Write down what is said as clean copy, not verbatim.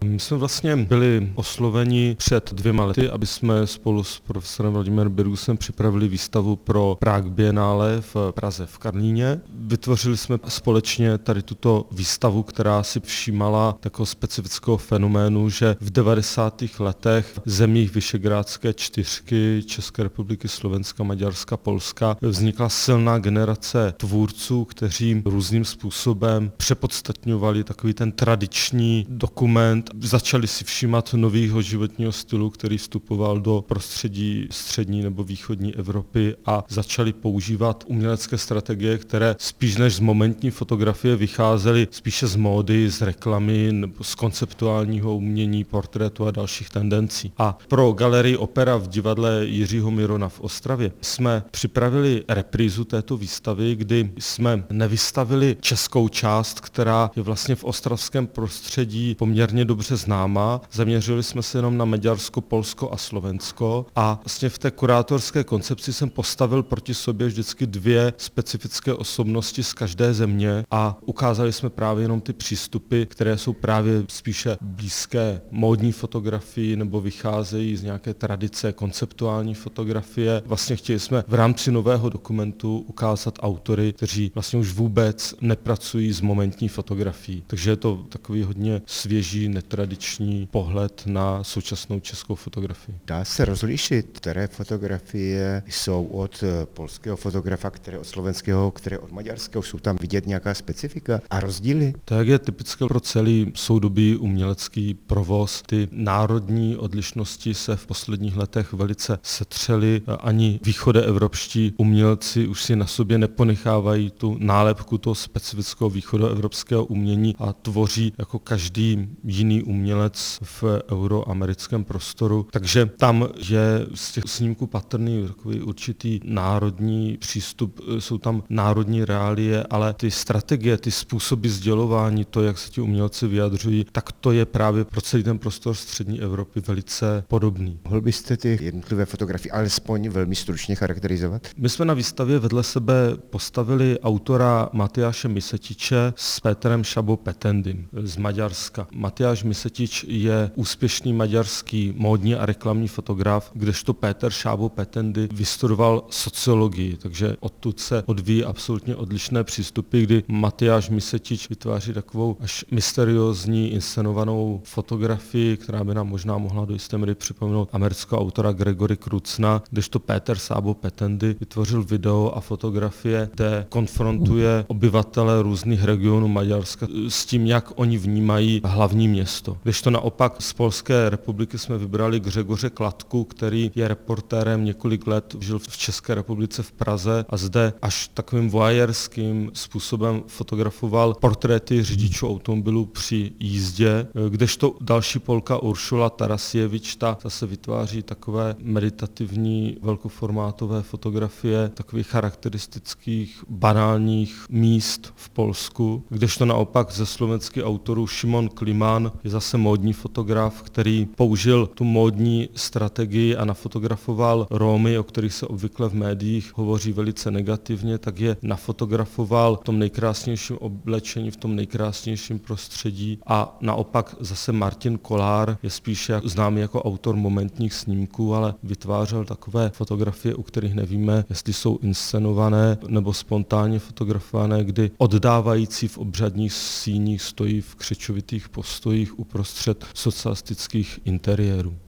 My jsme vlastně byli osloveni před 2 lety, aby jsme spolu s profesorem Vladimírem Birgusem připravili výstavu pro Prague Biennale v Praze v Karlíně. Vytvořili jsme společně tady tuto výstavu, která si všímala takového specifického fenoménu, že v 90. letech v zemích Visegrádské čtyřky, České republiky, Slovenska, Maďarska, Polska, vznikla silná generace tvůrců, kteří různým způsobem přepodstatňovali takový ten tradiční dokument, začali si všímat nového životního stylu, který vstupoval do prostředí střední nebo východní Evropy a začali používat umělecké strategie, které spíš než z momentní fotografie vycházely spíše z módy, z reklamy nebo z konceptuálního umění, portrétu a dalších tendencí. A pro galerii Opera v divadle Jiřího Mirona v Ostravě jsme připravili reprízu této výstavy, kdy jsme nevystavili českou část, která je vlastně v ostravském prostředí poměrně dobře známá. Zaměřili jsme se jenom na Maďarsko, Polsko a Slovensko a vlastně v té kurátorské koncepci jsem postavil proti sobě vždycky 2 specifické osobnosti z každé země a ukázali jsme právě jenom ty přístupy, které jsou právě spíše blízké módní fotografii nebo vycházejí z nějaké tradice konceptuální fotografie. Vlastně chtěli jsme v rámci nového dokumentu ukázat autory, kteří vlastně už vůbec nepracují s momentní fotografií. Takže je to takový hodně svěží, netradiční pohled na současnou českou fotografii. Dá se rozlišit, které fotografie jsou od polského fotografa, které od slovenského, které od maďarského? Jsou tam vidět nějaká specifika a rozdíly? Tak je typické pro celý soudobý umělecký provoz. Ty národní odlišnosti se v posledních letech velice setřely. Ani východoevropští umělci už si na sobě neponechávají tu nálepku toho specifického východoevropského umění a tvoří jako každý jiný umělec v euroamerickém prostoru. Takže tam je z těch snímků patrný takový určitý národní přístup, jsou tam národní reálie, ale ty strategie, ty způsoby sdělování, to, jak se ti umělci vyjadřují, tak to je právě pro celý ten prostor střední Evropy velice podobný. Mohl byste ty jednotlivé fotografie alespoň velmi stručně charakterizovat? My jsme na výstavě vedle sebe postavili autora Matyáše Misetiče s Péterem Šabo Petendym z Maďarska. Matyáš Misetič je úspěšný maďarský módní a reklamní fotograf, kdežto Péter Šabo Petendy vystudoval sociologii, takže odtud se odvíjí absolutně odlišné přístupy, kdy Matyáš Misetič vytváří takovou až mysteriózní inscenovanou fotografii, která by nám možná mohla do jisté míry připomenout amerického autora Gregory Krucna, kdežto Péter Sábo Petendy vytvořil video a fotografie, kde konfrontuje obyvatele různých regionů Maďarska s tím, jak oni vnímají hlavní město. Kdežto naopak z Polské republiky jsme vybrali Gřegoře Kladku, který je reportérem několik let, žil v České republice v Praze a zde až takovým voajerským způsobem fotografoval portréty řidičů automobilů při jízdě, kdežto další Polka Uršula Tarasievič, ta zase vytváří takové meditativní velkoformátové fotografie takových charakteristických banálních míst v Polsku, kdežto naopak ze slovenských autorů Šimon Kliman je zase módní fotograf, který použil tu módní strategii a nafotografoval Rómy, o kterých se obvykle v médiích hovoří velice negativně, tak je nafotografoval v tom nejkrásnějším oblečení, v tom nejkrásnějším prostředí a naopak zase Martin Kollár je spíše známý jako autor momentních snímků, ale vytvářel takové fotografie, u kterých nevíme, jestli jsou inscenované nebo spontánně fotografované, kdy oddávající v obřadních síních stojí v křečovitých postojích uprostřed socialistických interiérů.